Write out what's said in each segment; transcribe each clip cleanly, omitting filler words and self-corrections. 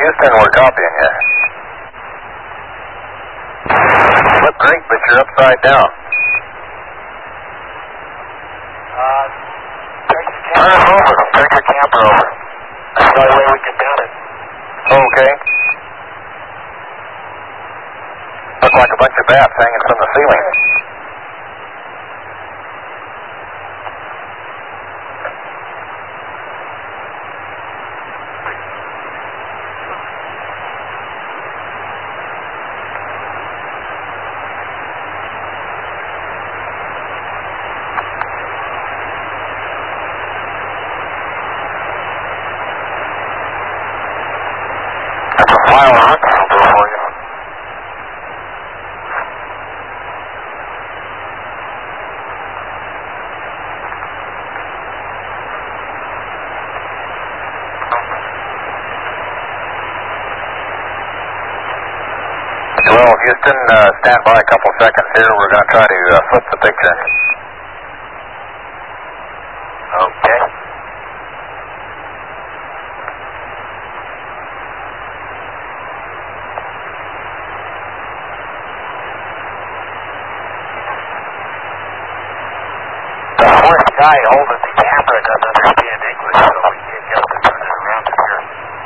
Houston, we're copying you. Look great, but you're upside down. Turn it over. Turn your camera over. That's the only way we can down it. Okay. Look like a bunch of bats hanging from the ceiling. Mile on, I'll do it for you. Well, Houston, stand by a couple seconds here. We're going to try to flip the picture. Okay. The guy holding the camera doesn't understand English, so we can't get him to turn it around to here.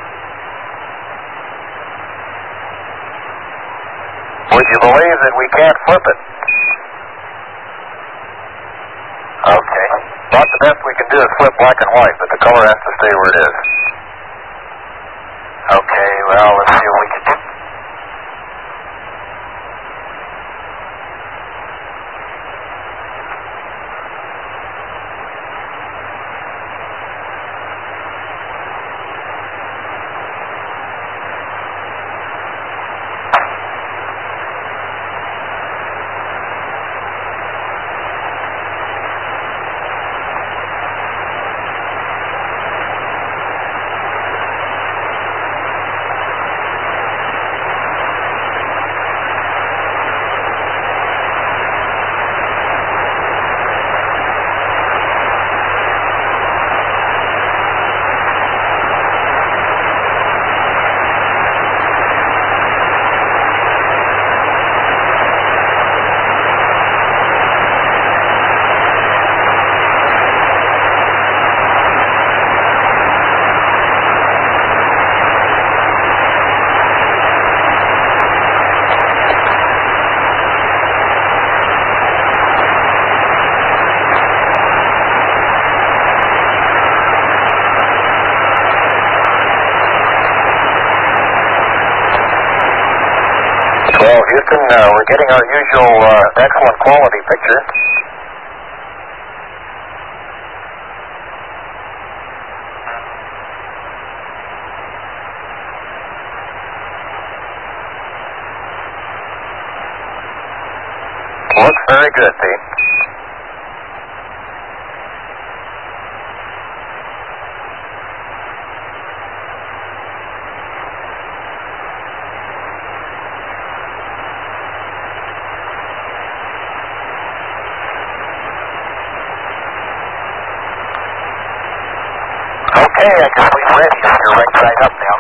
Would you believe that we can't flip it? Okay. About the best we can do is flip black and white, but the color has to stay where it is. Okay, well, let's see what we can do. Well, Houston, we're getting our usual excellent quality picture. Looks very good, Pete. Okay, I guess we're ready. You're right side up now.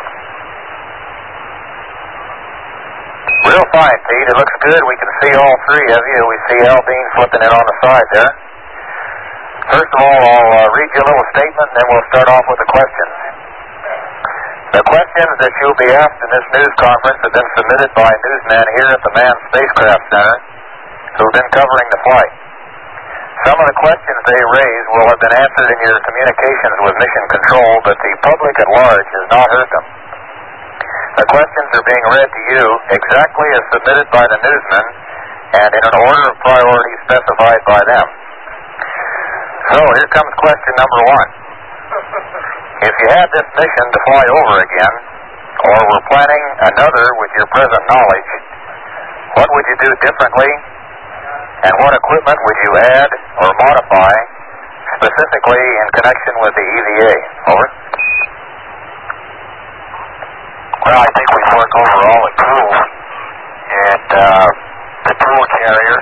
Real fine, Pete. It looks good. We can see all three of you. We see Al Dean flipping it on the side there. First of all, I'll read you a little statement, and then we'll start off with the questions. The questions that you'll be asked in this news conference have been submitted by newsmen here at the Manned Spacecraft Center who've been covering the flight. Some of the questions they raise will have been answered in your communications with Mission Control, but the public at large has not heard them. The questions are being read to you exactly as submitted by the newsmen and in an order of priority specified by them. So here comes question number one. If you had this mission to fly over again, or were planning another with your present knowledge, what would you do differently? And what equipment would you add or modify, specifically in connection with the EVA? Over. Well, I think we've worked over all the tools, and the tool carrier,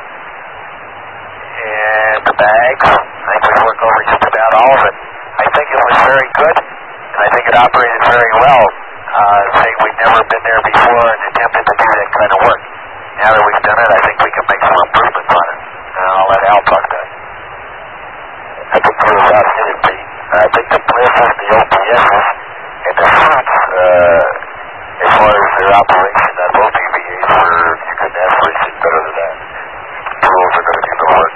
and the bags. I think we've worked over just about all of it. I think it was very good, and I think it operated very well. say we'd never been there before and attempted to do that kind of work. Now that we've done it, I think we can make some improvements on it. I'll let Al talk to it. I think we're about hit it, Pete. I think the blizzards, the OPSs, and the suits, as far as their operation on both UVAs, you couldn't ask for anything better than that. Tools are going to do the work.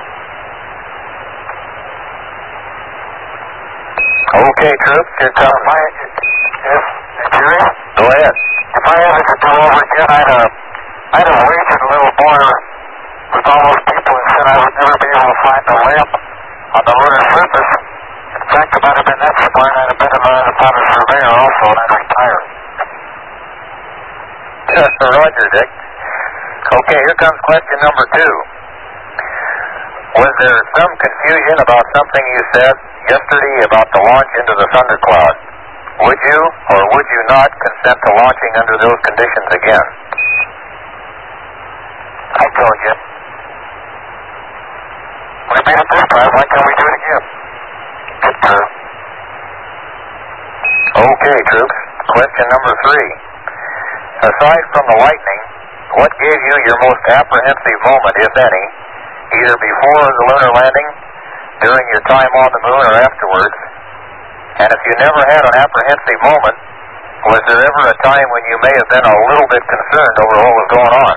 Okay, troops, here comes my... Yes, Jerry? Go ahead. If I had to do over again, I'd have waited a little more with all those people and said I would never be able to find the lamp on the lunar surface. In fact, if I'd have been that smart, I'd have been a surveyor also, and I'd retire. Roger, Dick. Okay, here comes question number 2. Was there some confusion about something you said yesterday about the launch into the thundercloud? Would you or would you not consent to launching under those conditions again? I told you. We made it this time. Why can't we do it again? Good, true. Okay, troops. Question number 3. Aside from the lightning, what gave you your most apprehensive moment, if any, either before the lunar landing, during your time on the moon, or afterwards? And if you never had an apprehensive moment, was there ever a time when you may have been a little bit concerned over what was going on?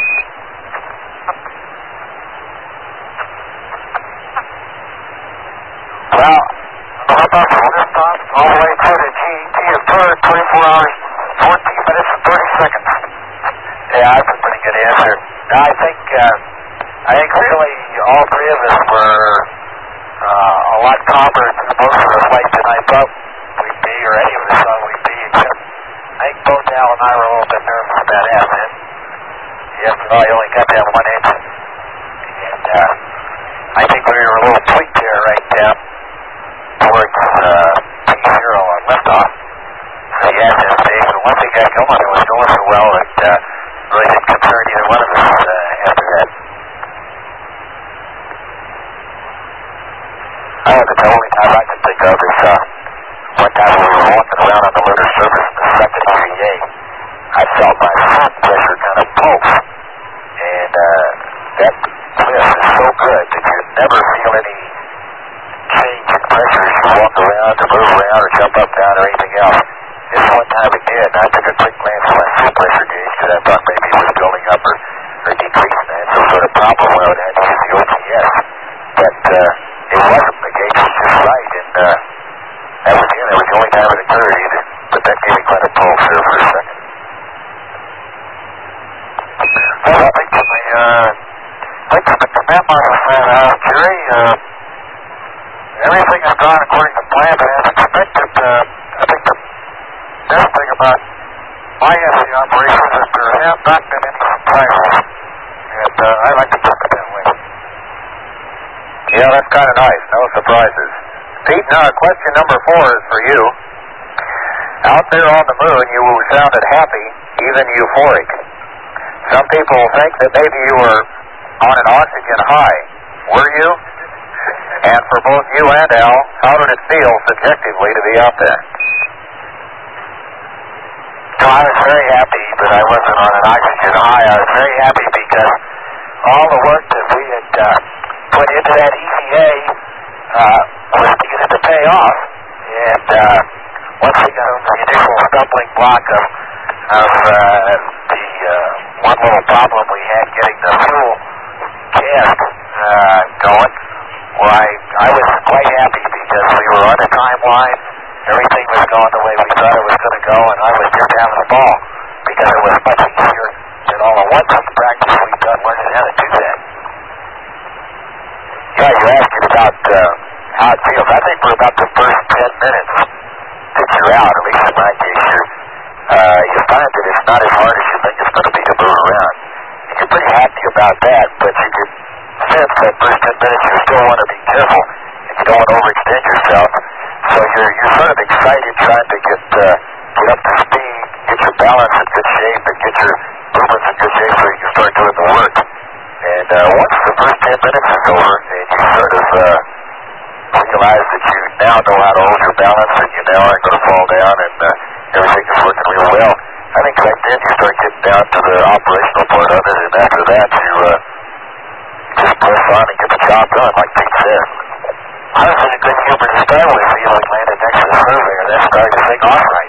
Well, how about from this time all the way through to GET of 24 hours, 14 minutes and 30 seconds? Yeah, that's a pretty good answer. Now, I think really all three of us were a lot calmer through most of the flight than I thought we'd be, or any of us thought we'd be, except I think both Al and I were a little bit nervous about ascent. After all, you only got to have one engine. And I think we were a little tweaked there right towards T0 on liftoff. So the ascent stage, but once we got going, it was going so well that really didn't concern either one of us after that. The only time I can think of is one time when we were walking around on the lunar surface in the second UVA. I felt my foot pressure kind of pulse, and that bliss is so good that you never feel any change in pressure as you walk around or move around or jump up, down, or anything else. This one time it did, and I took a quick glance at my foot pressure gauge because I thought maybe it was building up or decreasing. And so sort of problem where I would have to use the OPS. But it wasn't. The gauge was just right, and that was the only time it occurred either. But that gave me quite a pulse there for a second. Well, I think from the command model said, Jerry, everything has gone according to plan and as expected. I think the best thing about my SC operations is there have not been any surprises, and I like to look at that way. Yeah, that's kind of nice. No surprises. Pete, now question number 4 is for you. Out there on the moon, you sounded happy, even euphoric. Some people think that maybe you were on an oxygen high. Were you? And for both you and Al, how did it feel subjectively to be out there? Well, I was very happy that I wasn't on an oxygen high. I was very happy because all the work that we had put into that EVA was beginning to pay off. And once we got over the initial stumbling block of the one little problem we had getting the fuel cast going, well, I was quite happy because we were on a timeline. Everything was going the way we thought it was going to go, and I was just having a ball because it was much easier than all the once practice we've done learning how to do that. Yeah, you asked me about how it feels. I think for about the first 10 minutes that you're out, at least in my case here, you find that it's not as hard as you think it's going to be to move around. And you're pretty happy about that, but you can sense that first 10 minutes you still want to be careful and you don't want to overextend yourself. So you're sort of excited trying to get up to speed, get your balance in good shape, and get your movements in good shape so you can start doing the work. And once the first 10 minutes is over, and you sort of realize that you now know how to hold your balance, and you now aren't going to fall down, and everything is working right then you start getting down to the operational part of it, and after that you just press on and get the job done, like Pete said. I was in a good humor to start with. He landed next to the surveyor, and then started to think, all right.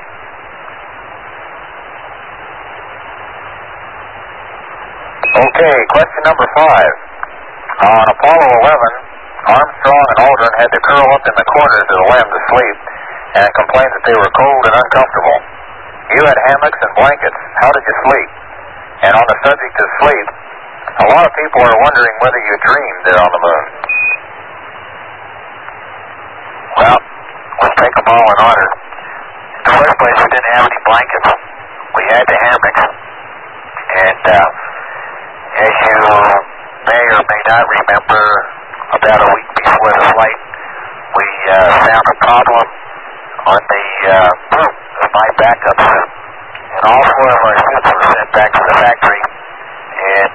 Okay, question number 5. On Apollo 11, Armstrong and Aldrin had to curl up in the corners of the LEM to sleep and complained that they were cold and uncomfortable. You had hammocks and blankets. How did you sleep? And on the subject of sleep, a lot of people are wondering whether you dreamed there on the moon. Well, let's take them all in order. In the first place, we didn't have any blankets. We had the hammocks. And as you may or may not remember, about a week before the flight, we found a problem on the boot of my backup suit. And all 4 of our suits were sent back to the factory, and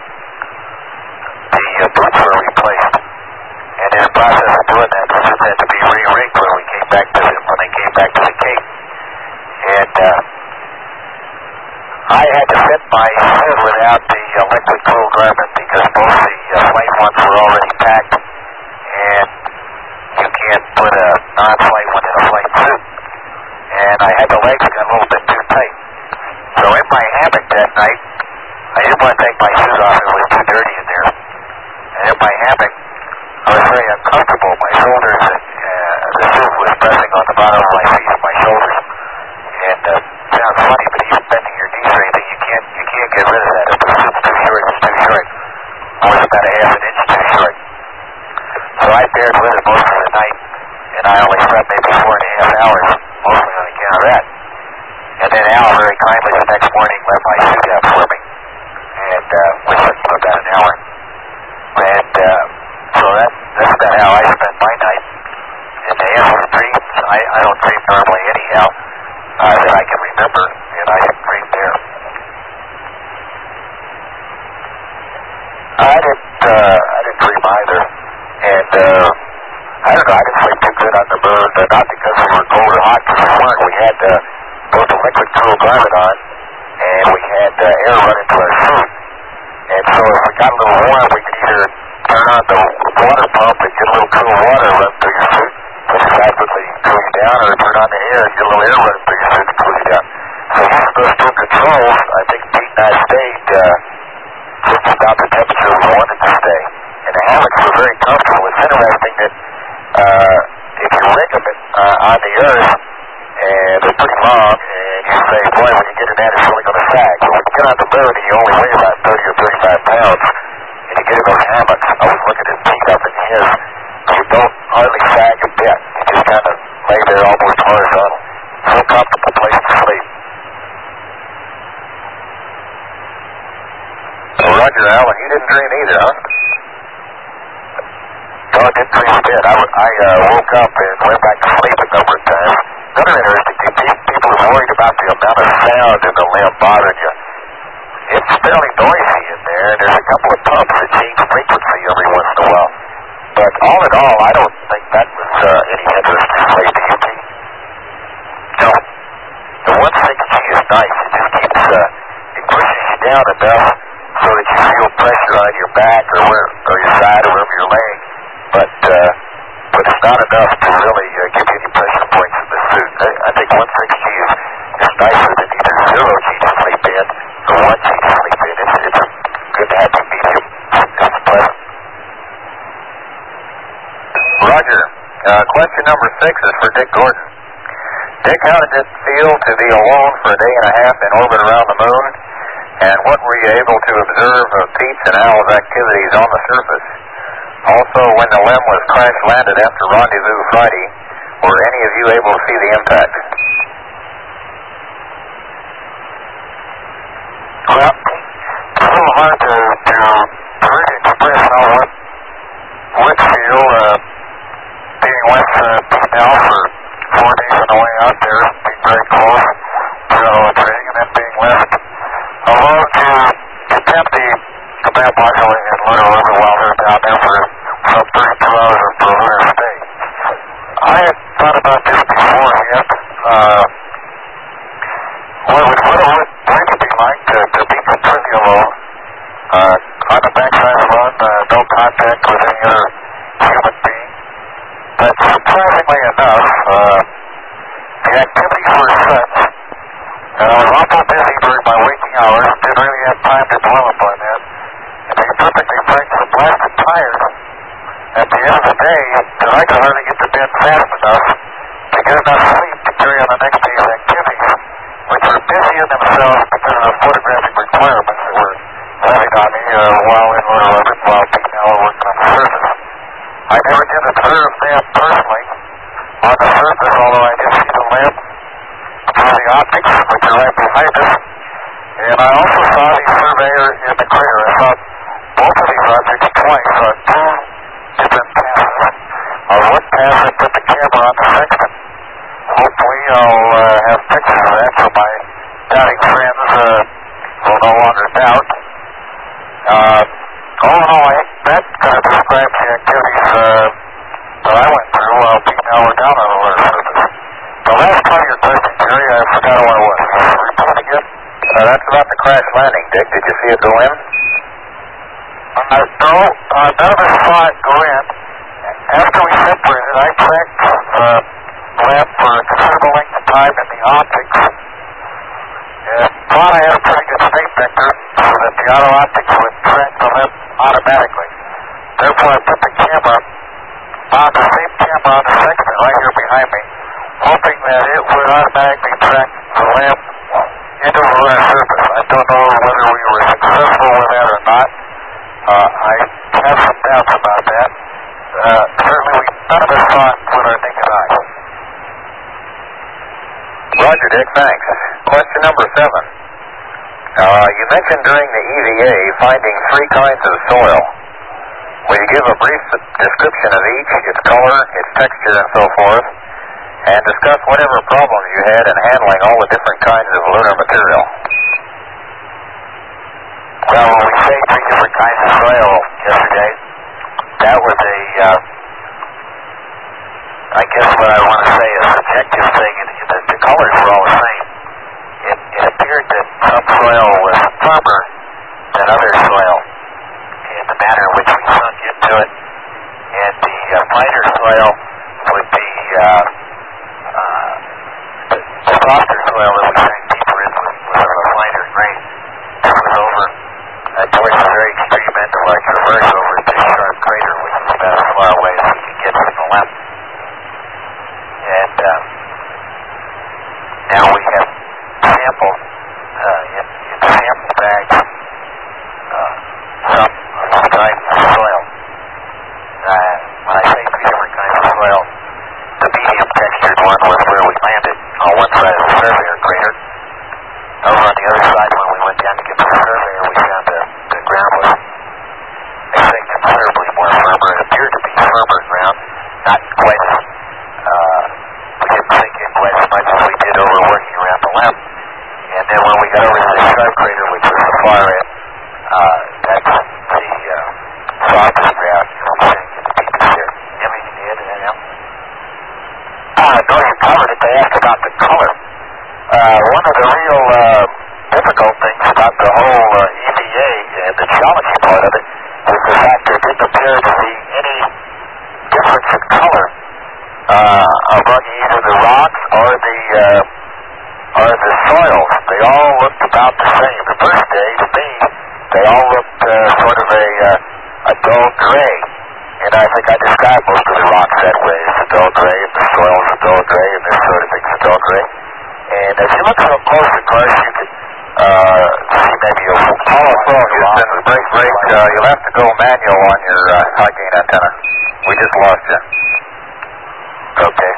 the boots were replaced. And in the process of doing that, the suits had to be re-rigged when they came back to the Cape. And I had to fit my suit without the liquid cool garment because both the flight ones were already packed, and you can't put a non-flight one in a flight suit. And I had the legs got a little bit too tight. So in my hammock that night, I didn't want to take my suit off. It was too dirty in there. And in my hammock, I was very uncomfortable. My shoulders and the suit was pressing on the bottom of my feet and my shoulders. And it sounds funny, but even bending your knees or anything, you can't get rid of that. If the suit's too short, it's too short. I was about a half an inch too short. So I bared with it most of the night, and I only slept maybe 4.5 hours, mostly on account of that. And then Al very kindly the next morning let my suit out for me, and which took me about an hour. And so that's about how I spent my night. And to answer dreams, I don't dream normally anyhow, that I can remember, and I didn't dream there. I didn't dream either, and I don't know, I didn't sleep too good on the moon, not because we were cold or hot, because we weren't. We had both a liquid cool garment on, and we had air running to our suit. And so if we got a little warm, we could either turn on the water pump and get a little cool water run through your suit, which is rapidly cool you down, or turn on the air and get a little air running through your suit to cool you down. So using those 2 controls, I think Pete and I stayed just about the temperature we wanted to stay. And the hammocks were very comfortable. It's interesting that if you rig them on the earth, and they're pretty long, and you say, boy, when you get in that, it's really going to sag. But when you get on the moon, and you only weigh about 30 or 35 pounds, and you get in those hammocks, I was looking at Pete up in his, you don't hardly sag a bit. You just kind of lay there almost horizontal. So comfortable place to sleep. Well, Roger, Alan, you didn't dream either, huh? No, I didn't dream a bit. I woke up and went back to sleep a number of times. Another interesting thing, people are worried about the amount of sound in the LEM bothering you. It's fairly noisy in there, and there's a couple of pumps that change frequency every once in a while. But all in all, I don't think that was any interest to sleep. Do you, Pete? No. The 160 is nice. It just keeps, it pushes you down enough so that you feel pressure on your back or your side or wherever you're laying. But it's not enough to really give you any pressure points in the suit. I think 160 is nicer than either 0G to sleep in or 1G to sleep in. It's a good happy medium. It's pleasant. Roger. Question number 6 is for Dick Gordon. Dick, how did it feel to be alone for a day and a half in orbit around the moon? And what were you able to observe of Pete's and Al's activities on the surface? Also, when the LEM was crash-landed after Rendezvous Friday, were any of you able to see the impact? Well, it's a little hard to really express how one would feel being with Pete and Al for 4 days on the way out there, being very close to training, and then being left alone to attempt the command moduling and lunar orbit while they're down there for some 32 hours of lunar stay. I had thought about this beforehand. What it would interact with any other human being. But surprisingly enough, the activities were such that I was awful busy during my waking hours, didn't really have time to dwell upon that. And to be perfectly frank, so blasted tired at the end of the day that I could hardly get to bed fast enough to get enough sleep to carry on the next day's activities, which were busy in themselves because of the photographic requirements that were levied on me while in Lunar Orbit, while peak hour working on the surface. I never did observe them personally on the surface, although I did see the lamp through the optics, which are right behind us. And I also saw the surveyor in the crater. I saw both of these objects twice on two different passes. On one pass, I put the camera on the sextant. Hopefully, I'll have pictures of that so my doubting friends will no longer doubt. All in all, that kind of describes the activities that I went through while peak hour down on the lunar surface. The last part of your question, Jerry, I forgot what it was. Repeat it again. That's about the crash landing, Dick. Did you see it go in? No, none of us saw it go in. After we separated, I tracked the lamp for a considerable length of time in the optics, and thought I had a pretty good state vector so that the auto optics would track the lamp automatically. Therefore, I put the camera on the same camera on the sextant right here behind me, hoping that it would automatically track the lamp into the lunar surface. I don't know whether we were successful with that or not. I have some doubts about that. Certainly, none of us saw it with our naked eye. Roger, Dick. Thanks. Question number 7. You mentioned during the EVA finding 3 kinds of soil. Will you give a brief description of each, its color, its texture, and so forth, and discuss whatever problems you had in handling all the different kinds of lunar material? Well, when we say 3 different kinds of soil yesterday, that was I guess what I want to say is a subjective thing, and the colors were all the same. It appeared that some soil was firmer than other soil in the manner in which we sunk into it, and the lighter soil would be the softer soil that we sank deeper in was of a lighter grain. This was over towards the very extreme end of our traverse over to Sharp Crater, which is about as far away as we could get from the left. And now we have samples in sample bags, some of the kinds of soil. When I say 3 different kinds of soil, the medium textured one was where we landed on one side of the surveyor crater. Over on the other side, when we went down to get to the surveyor, we found the ground was, I think, considerably more firmer. It appeared to be firmer ground, not quite as, we didn't sink in quite as much as we did over working around the lamp. And then when we got over to the Sharp Crater, which was the far end, that's the softest ground, and we sank in the deepest there. Anything to add to that, Al? No, you covered it. They asked about the color. One of the real difficult things about the whole EVA and the geology part of it was the fact there didn't appear to be any difference in color among either the rocks or the soils. They all looked about the same. The first day, to me, they all looked sort of a dull gray. And I think I described most of the rocks that way. It's a dull gray, and the soil's a dull gray, and this sort of thing's a dull gray. And if you look real close, of course, you could see maybe a hollow soil. Houston, break. You'll have to go manual on your high gain antenna. We just lost you. Okay.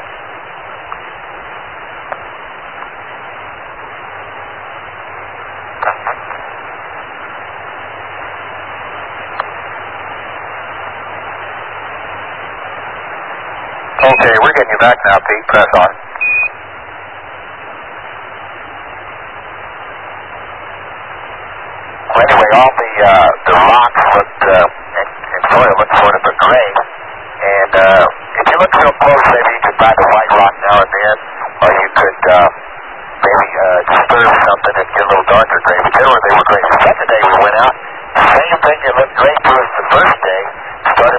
Okay, we're getting you back now, Pete. Press on. Well, anyway, all the rocks looked, and soil looked sort of a gray. And if you look real close, maybe you could find a white rock now and then, or you could maybe disturb something and get a little darker gray. But generally, they were gray. The second day we went out, the same thing that looked great to us the first day started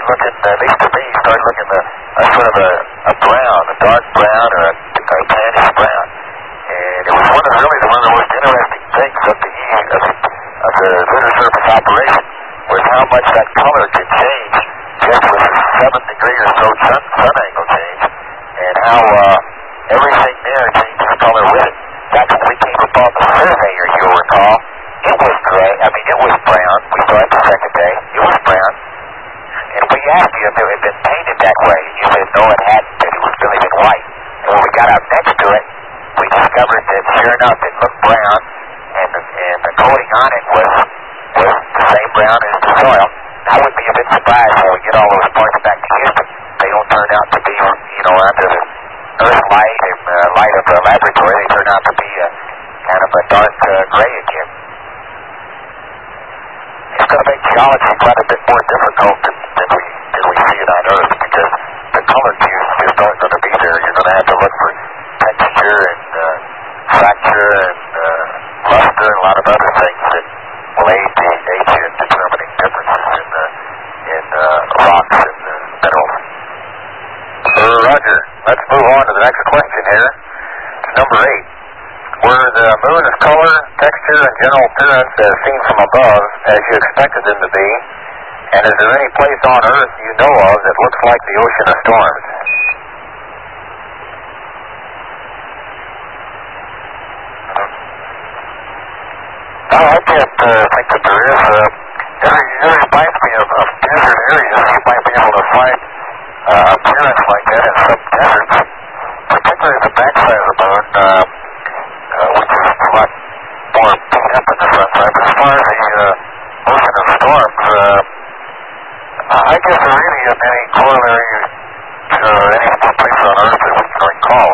looking a sort of a brown, a dark brown or a tannish brown. And it was one of the most interesting things of the lunar surface operation was how much that color could change just with a 7-degree or so sun angle change, and how everything there changes color with it. That's when we came upon the Surveyor, you'll recall. It was gray. I mean, it was brown. We saw it the second day. It was brown. And we asked you if it had been painted that way. You said, no, it hadn't. It was really been white. And when we got out next to it, we discovered that, sure enough, it looked brown, and the coating on it was the same brown as the soil. I would be a bit surprised when we get all those parts back to Houston. They don't turn out to be, under the Earth light and light of the laboratory. They turn out to be kind of a dark gray again. It's going to make geology quite a bit more difficult than we see it on Earth, because the color cues just aren't going to be there. You're going to have to look for texture and fracture and luster and a lot of other things that will aid you in determining differences in rocks and minerals. Roger. Let's move on to the next question here. It's number 8. Were the moon's color, texture, and general appearance as seen from above as you expected them to be? And is there any place on Earth you know of that looks like the ocean of storms? I can't think that there is. There reminds me of desert areas. You might be able to find appearance like that in some deserts, particularly the backside of the moon, which is a lot more beat up in the sunset. As far as the ocean of storms, I guess there really isn't any corollary to any place on Earth that we can recall.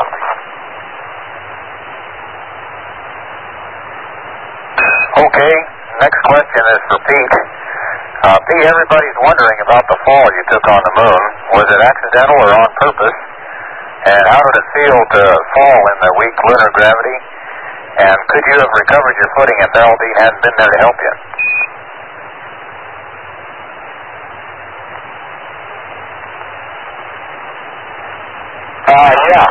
Okay, next question is for Pete. Pete, everybody's wondering about the fall you took on the moon. Was it accidental or on purpose? And how did it feel to fall in the weak lunar gravity? And could you have recovered your footing if Aldine hadn't been there to help you? Yeah.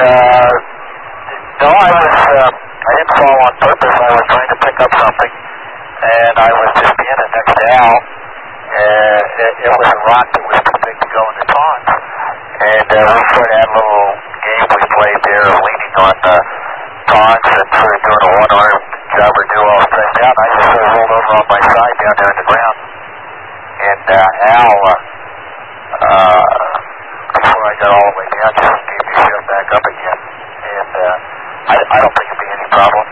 No, I didn't fall on purpose. I was trying to pick up something, and I was just being it next to Al. It was a rock that was too big to go in the pond. And we sort of had a little game we played there, leaning on the ponds and sort of doing a one-arm job or do all stretched out. I just sort of rolled over on my side down there in the ground. And Al, before I got all the way down, just gave me a shove back up again. And I don't think it'd be any problem.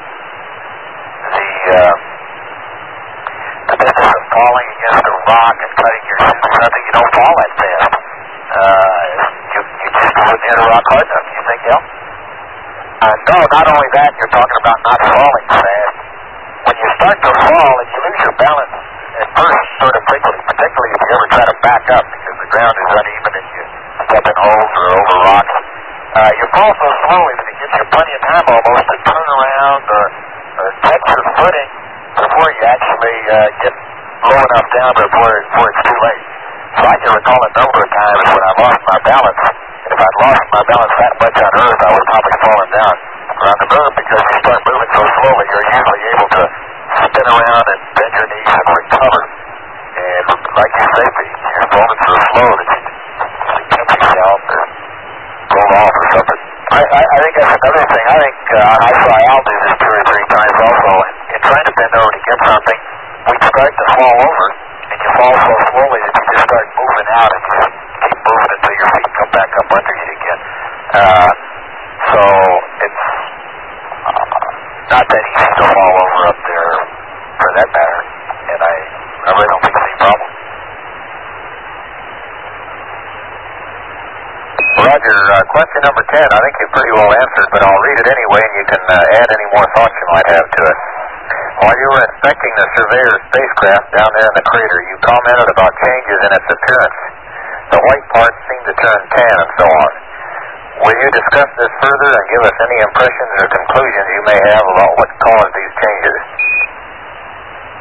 The business of falling against a rock and cutting your shoes or something, you don't fall that fast. You just wouldn't hit a rock hard enough, you think, Al? No, not only that, you're talking about not falling fast. When you start to fall and you lose your balance at first sort of quickly, particularly if you ever try to back up because the ground is uneven and you step in holes or over rocks, you fall so slowly that it gives you plenty of time almost to turn around or catch your footing before you actually get low enough down before it's too late. So I can recall a number of times when I lost my balance, and if I'd lost my balance that much on Earth, I would probably fallen down around the moon, because you start moving so slowly, you're usually able to spin around and bend your knees and recover. And like you say, you're falling so slow that you catch yourself or roll off or something. I think that's another thing. I think I saw Al do this 2 or 3 times also. In trying to bend over to get something, we'd start to fall over, and you fall so slowly that you just start moving out, and you just keep moving until your feet come back up under you again. So it's not that easy to fall over up there, for that matter, and I really don't think it's any problem. Roger, question number 10, I think you pretty well answered, but I'll read it anyway, and you can add any more thoughts you might have to it. While you were inspecting the Surveyor spacecraft down there in the crater, you commented about changes in its appearance. The white parts seemed to turn tan and so on. Will you discuss this further and give us any impressions or conclusions you may have about what caused these changes?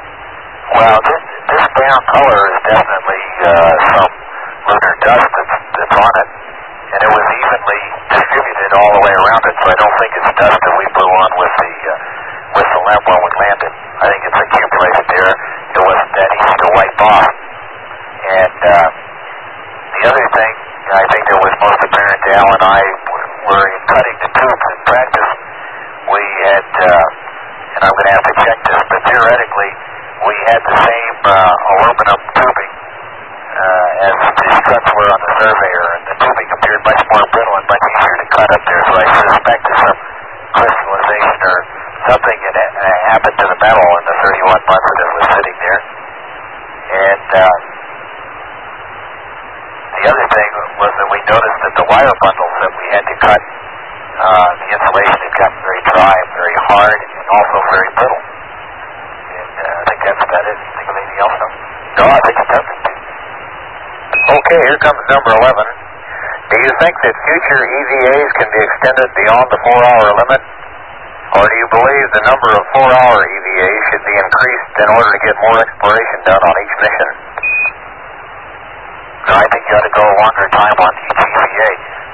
Well, this brown color is definitely some lunar dust that's that's on it, and it was evenly distributed all the way around it, so I don't think it's dust that we blew on with the LEM when we landed. I think it's accumulated there. It wasn't that easy to wipe off. And the other thing I think that was most apparent to Al and I were in cutting the tubes in practice. We had, and I'm going to have to check this, but theoretically we had the same aluminum tubing as the struts were on the Surveyor, and the tubing appeared much more brittle and much easier to cut up there, so I suspected some crystallization or something that happened to the metal in the 31 months that it was sitting there. And the other thing was that we noticed that the wire bundles that we had to cut, the insulation had gotten very dry, very hard, and also very brittle. And I think that's about it. You think of anything else? No, I think it's perfect. Okay, here comes number 11. Do you think that future EVAs can be extended beyond the 4-hour limit? Or do you believe the number of 4-hour EVAs should be increased in order to get more exploration done on each mission? No, I think you ought to go a longer time on each EVA.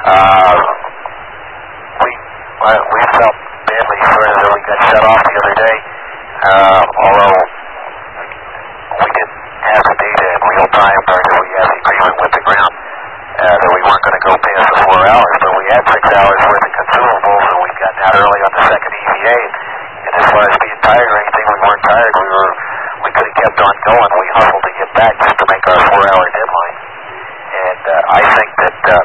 We felt badly sort of that we got shut off the other day, although we didn't have the data in real time, nor did we have the agreement with the ground that we weren't going to go past the 4 hours, but we had 6 hours worth of consumables, and we'd gotten out early on the second EVA, and as far as being tired or anything, we weren't tired. We could have kept on going. We hustled to get back just to make our 4-hour deadline. And I think that the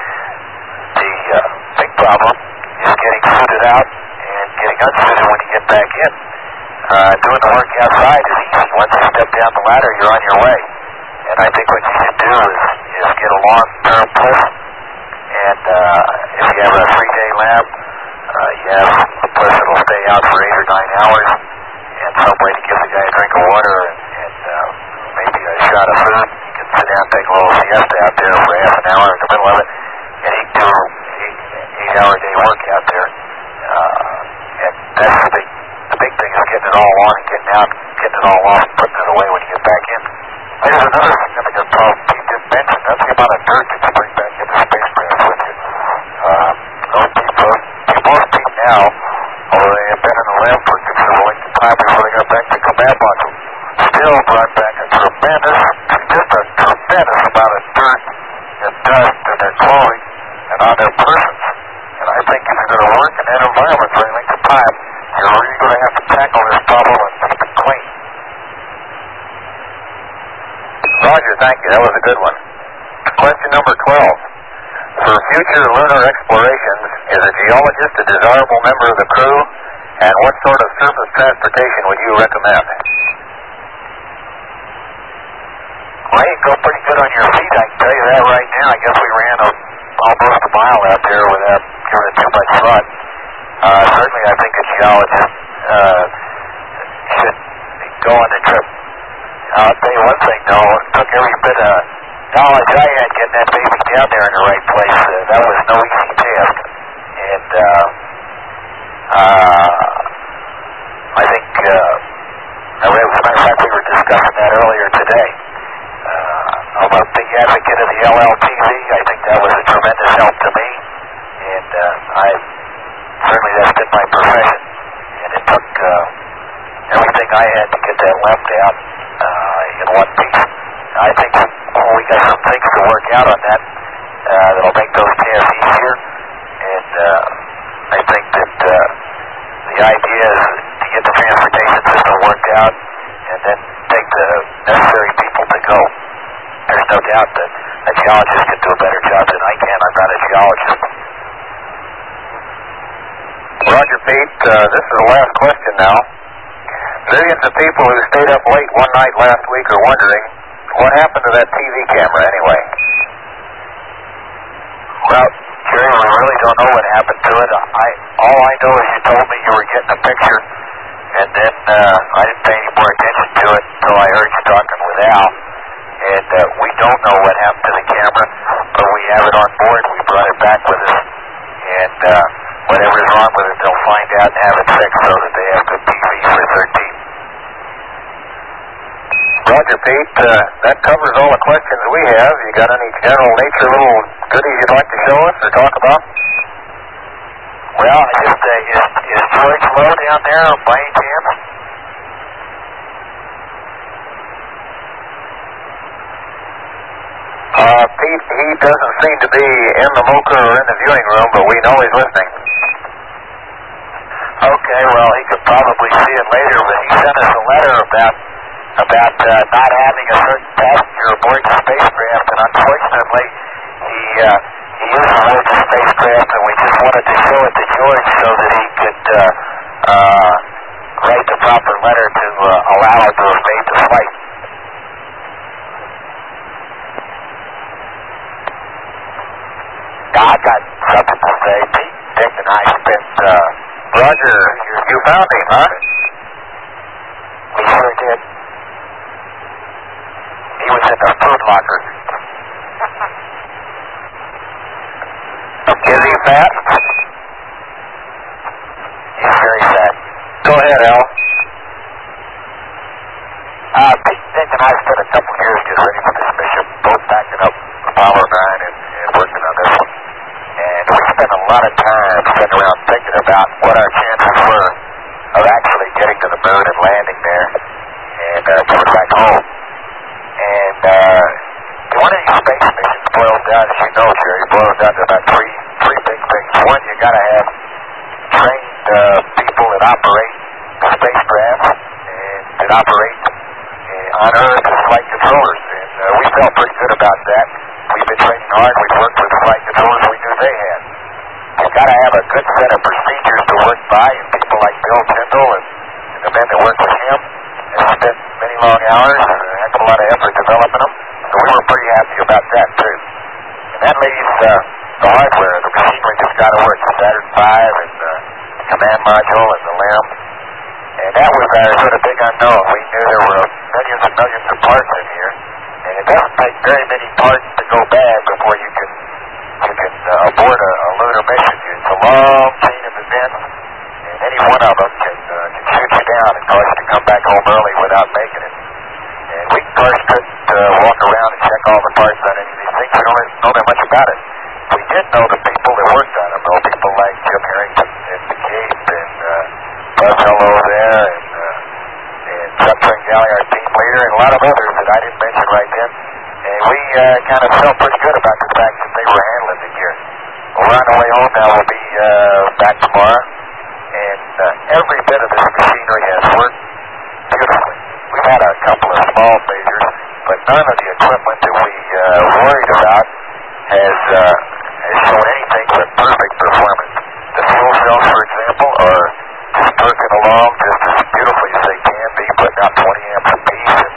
big problem is getting suited out and getting unsuited when you get back in. Doing the work outside is easy. Once you step down the ladder, you're on your way. And I think what you should do is get a long-term push. And if you have a 3-day lab, you have a push that will stay out for 8 or 9 hours, and some way to give the guy a drink of water and maybe a shot of food. You can sit down and take a little siesta out there for half an hour in the middle of it, and he can do 8-hour day work out there. And that's the big thing is getting it all on and getting out, getting it all off, and putting it away when you get back in. There's another significant problem Pete didn't mention. That's the amount of dirt that you bring back into spacecraft with you. Those people, most people now, although they have been in the lab for a considerable length of time before they got back to command module, still brought back a tremendous amount of dirt and dust in their clothing and on their persons. And I think if you're going to work in that environment for any length of time, you're really going to have to tackle this problem and keep it clean. Roger, thank you. That was a good one. Question number 12. For future lunar explorations, is a geologist a desirable member of the crew? And what sort of surface transportation would you recommend? Well, you go pretty good on your feet, I can tell you that right now. I guess we ran almost a mile out there without giving it too much thought. Certainly, I think a geologist should go on the trip. I'll tell you one thing, though. It took every bit of knowledge I had getting that baby down there in the right place. That was no easy task. And I think, as a matter of fact, we were discussing that earlier today. I'm a big advocate of the LLTV. I think that was a tremendous help to me. And certainly that's been my profession. And it took everything I had to get that left out in one piece. I think we got some things to work out on that that'll make those tasks easier. And I think that the idea is to get the transportation system worked out and then take the necessary people to go. There's no doubt that a geologist can do a better job than I can. I'm not a geologist. Roger, Pete. This is the last question now. Millions of people who stayed up late one night last week are wondering, what happened to that TV camera anyway? Well, Jerry, we really don't know what happened to it. All I know is you told me you were getting a picture, and then I didn't pay any more attention to it until I heard you talking with Al. And we don't know what happened to the camera, but we have it on board. We brought it back with us. And whatever's wrong with it, they'll find out and have it fixed so that they have good TV for 13. Roger, Pete. That covers all the questions we have. You got any general nature little goodies you'd like to show us or talk about? Well, just, is George low down there by any chance? Pete, he doesn't seem to be in the MOCA or in the viewing room, but we know he's listening. Okay, well, he could probably see it later, but he sent us a letter about not having a certain passenger aboard the spacecraft, and unfortunately, he used aboard the spacecraft, and we just wanted to show it to George so that he could write the proper letter to allow him to have made the flight. I got something to say. Pete, Dick, and I spent, Roger, you found him, huh? We sure did. He was in the food locker. Is he fat? He's very fat. Go ahead, Al. Pete, Dick, and I spent a couple years getting ready for this mission, both backing up Apollo 9 and working on this one. And we spent a lot of time sitting around thinking about what our chances were of actually getting to the moon and landing there and coming back home. And one of these space missions boils down, as you know, Jerry, boils down to about three big things. One, you got to have trained people that operate spacecraft and that operate on Earth as flight controllers. And we felt pretty good about that. We've been training hard. We've worked with the flight controllers we knew they had. You've got to have a good set of procedures to work by, and people like Bill Tyndall and the men that work with him have spent many long hours and a heck of a lot of effort developing them. So we were pretty happy about that, too. And that leaves the hardware. The machinery just got to work. The Saturn V and the command module and the LEM. And that was our sort of big unknown. We knew there were millions and millions of parts in here. And it doesn't take very many parts to go bad before you can abort a lunar mission. It's a long chain of events, and any one of them can shoot you down and cause you to come back home early without making it. And we, of course, couldn't walk around and check all the parts on any of these things. We don't know that much about it. We did know the people that worked on them, though, people like Jim Harrington at the Cape and Buzz Hello there and Chuck Tringali, our team leader, and a lot of others that I didn't mention right then. And we kind of felt pretty good about the fact that they were handling the gear. Well, we're on the way home now. We'll be back tomorrow. And every bit of this machinery has worked beautifully. We've had a couple of small failures, but none of the equipment that we worried about has shown anything but perfect performance. The fuel cells, for example, are just perking along just as beautifully as they can be, putting out 20 amps apiece and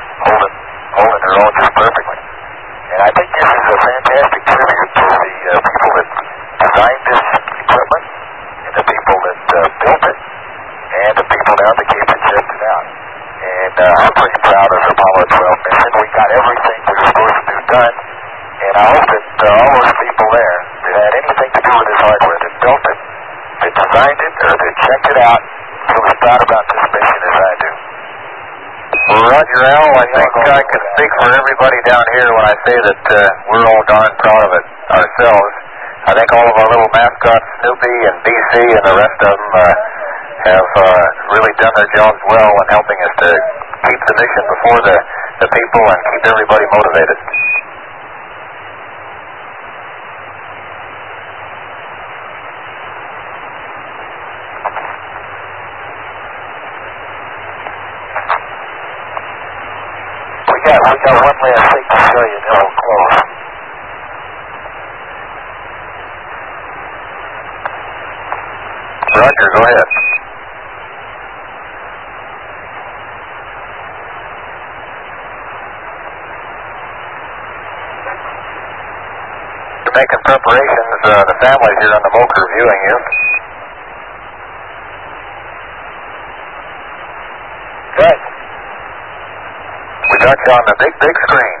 holding their own just perfectly. And I think this is a fantastic tribute to the people that designed this equipment, and the people that built it, and the people down the Cape that checked it out. And I'm pretty proud of the Apollo 12 mission. We got everything we were supposed to do done, and I hope that all those people there that had anything to do with this hardware, that built it, that designed it, or that checked it out, feel as proud about this mission as I do. Well, Roger, Al, I think I can speak for everybody down here when I say that we're all darn proud of it ourselves. I think all of our little mascots, Snoopy and BC and the rest of them, have really done their jobs well in helping us to keep the mission before the people and keep everybody motivated. We got one last thing to show you, then we'll close. Roger, go ahead. You're making preparations. The families here on the MOCA are viewing you. Good. We got you on the big screen.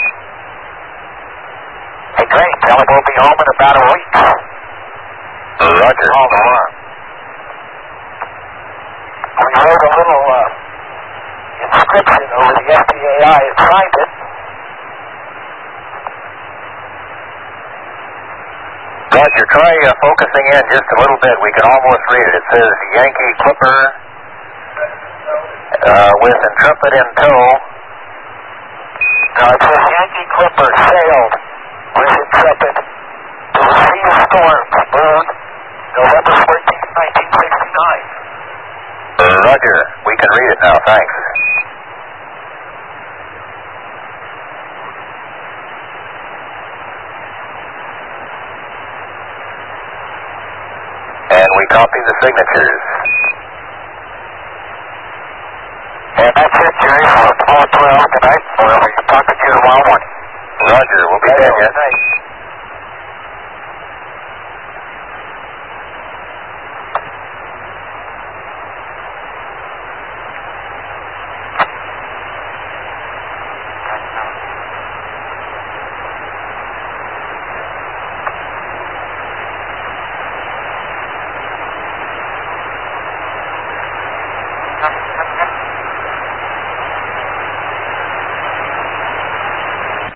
Hey, great. Tell him we'll be home in about a week. Roger. All tomorrow. We wrote a little description over the FDAI and signed it. Roger, try focusing in just a little bit. We can almost read it. It says Yankee Clipper with Intrepid in tow. Now it says Yankee Clipper sailed with Intrepid to receive storms, moon, November 14th, 1969. Roger, we can read it now, thanks. And we copy the signatures. And that's it, Jerry, for tomorrow 12 tonight. We'll be talking to you tomorrow morning. Roger, we'll be there, yes.